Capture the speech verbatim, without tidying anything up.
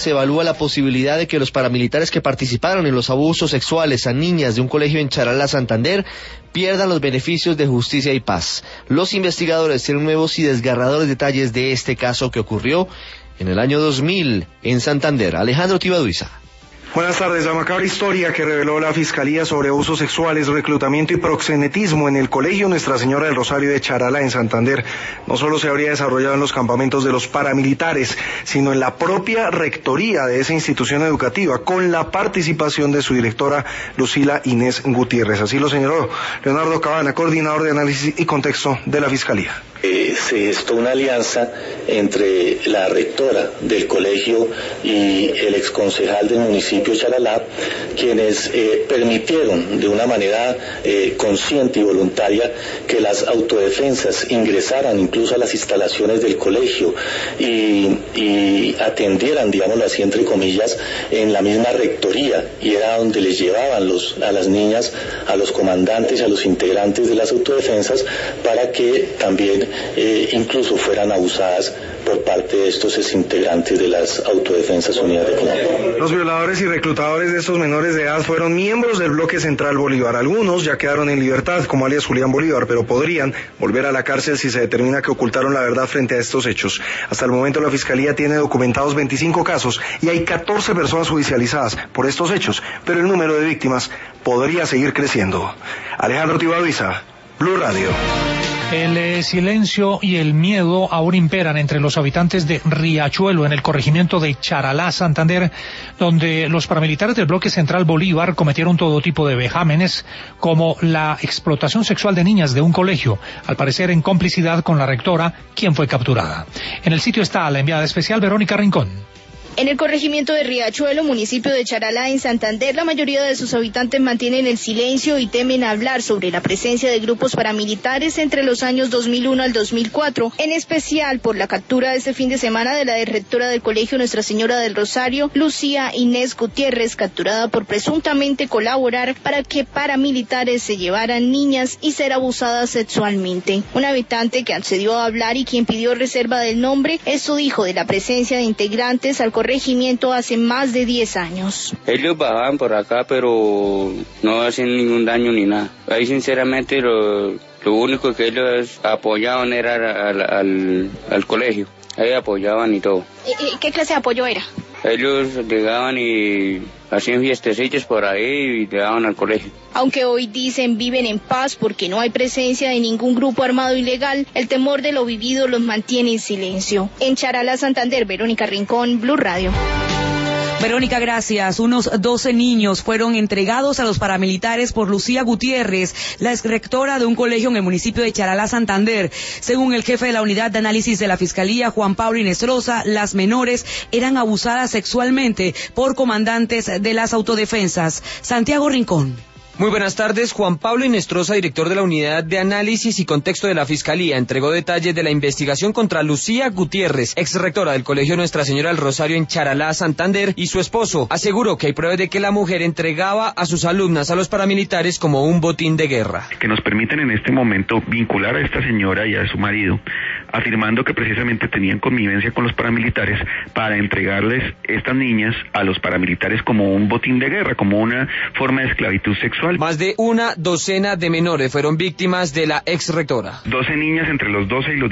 se evalúa la posibilidad de que los paramilitares que participaron en los abusos sexuales a niñas de un colegio en Charalá, Santander, pierdan los beneficios de justicia y paz. Los investigadores tienen nuevos y desgarradores detalles de este caso que ocurrió en el año dos mil en Santander. Alejandro Tibaduiza. Buenas tardes. La macabra historia que reveló la Fiscalía sobre abusos sexuales, reclutamiento y proxenetismo en el Colegio Nuestra Señora del Rosario de Charalá, en Santander, no solo se habría desarrollado en los campamentos de los paramilitares, sino en la propia rectoría de esa institución educativa, con la participación de su directora, Lucila Inés Gutiérrez. Así lo señaló Leonardo Cabana, coordinador de análisis y contexto de la Fiscalía. Eh, se gestó una alianza entre la rectora del colegio y el exconcejal del municipio de Charalá, quienes eh, permitieron de una manera eh, consciente y voluntaria que las autodefensas ingresaran incluso a las instalaciones del colegio y, y atendieran, digámoslo así, entre comillas, en la misma rectoría, y era donde les llevaban los, a las niñas, a los comandantes, a los integrantes de las autodefensas, para que también Eh, incluso fueran abusadas por parte de estos integrantes de las Autodefensas Unidas de Colombia. Los violadores y reclutadores de estos menores de edad fueron miembros del Bloque Central Bolívar. Algunos ya quedaron en libertad, como alias Julián Bolívar, pero podrían volver a la cárcel si se determina que ocultaron la verdad frente a estos hechos. Hasta el momento la Fiscalía tiene documentados veinticinco casos y hay catorce personas judicializadas por estos hechos, pero el número de víctimas podría seguir creciendo. Alejandro Tibaduiza, Blue Radio. El eh, silencio y el miedo ahora imperan entre los habitantes de Riachuelo, en el corregimiento de Charalá, Santander, donde los paramilitares del Bloque Central Bolívar cometieron todo tipo de vejámenes, como la explotación sexual de niñas de un colegio, al parecer en complicidad con la rectora, quien fue capturada. En el sitio está la enviada especial Verónica Rincón. En el corregimiento de Riachuelo, municipio de Charalá, en Santander, la mayoría de sus habitantes mantienen el silencio y temen hablar sobre la presencia de grupos paramilitares entre los años dos mil uno al dos mil cuatro, en especial por la captura de este fin de semana de la directora del Colegio Nuestra Señora del Rosario, Lucía Inés Gutiérrez, capturada por presuntamente colaborar para que paramilitares se llevaran niñas y ser abusadas sexualmente. Un habitante que accedió a hablar y quien pidió reserva del nombre, eso dijo de la presencia de integrantes al corregimiento hace más de diez años. Ellos bajaban por acá, pero no hacen ningún daño ni nada. Ahí sinceramente lo, lo único que ellos apoyaban era al, al, al colegio. Ahí apoyaban y todo. ¿Y qué clase de apoyo era? Ellos llegaban y hacían fiestecillas por ahí y llegaban al colegio. Aunque hoy dicen viven en paz porque no hay presencia de ningún grupo armado ilegal, el temor de lo vivido los mantiene en silencio. En Charalá, Santander, Verónica Rincón, Blue Radio. Verónica, gracias. Unos doce niños fueron entregados a los paramilitares por Lucía Gutiérrez, la exrectora de un colegio en el municipio de Charalá, Santander. Según el jefe de la unidad de análisis de la Fiscalía, Juan Pablo Inestrosa, las menores eran abusadas sexualmente por comandantes de las autodefensas. Santiago Rincón. Muy buenas tardes. Juan Pablo Inestrosa, director de la Unidad de Análisis y Contexto de la Fiscalía, entregó detalles de la investigación contra Lucía Gutiérrez, exrectora del Colegio Nuestra Señora del Rosario en Charalá, Santander, y su esposo. Aseguró que hay pruebas de que la mujer entregaba a sus alumnas a los paramilitares como un botín de guerra. Que nos permiten en este momento vincular a esta señora y a su marido, afirmando que precisamente tenían connivencia con los paramilitares para entregarles estas niñas a los paramilitares como un botín de guerra, como una forma de esclavitud sexual. Más de una docena de menores fueron víctimas de la ex rectora. doce niñas entre los doce y los